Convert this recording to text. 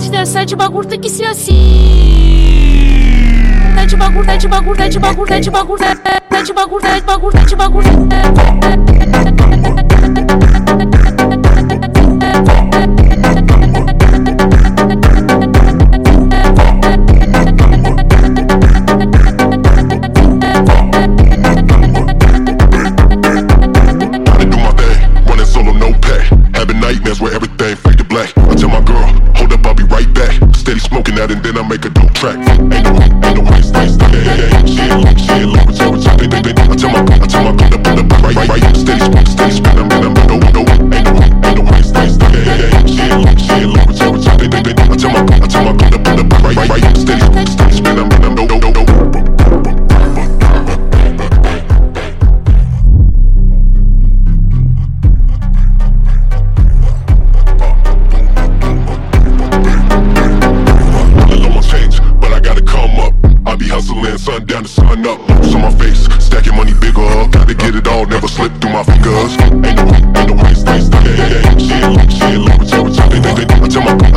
Tá de bagulho, tem que ser assim. Tá de bagulho, tá de bagulho, tá de bagulho, tá de bagulho, tá de bagulho, tá de bagulho, tá de bagulho. Nightmares where everything fade to black. I tell my girl, hold up, I'll be right back. Steady smoking that and then I make a dope track. Ain't no ice, she ain't low, I tell my girl to pull up right. Steady spin, I'm no, ain't no ice, she ain't low, I tell my girl to pull up right. Steady spin, I'm no. Hustling, sun down to sun up, looks on my face, stacking money bigger, gotta get it all, never slip through my fingers. Ain't no ice, she ain't low, I tell my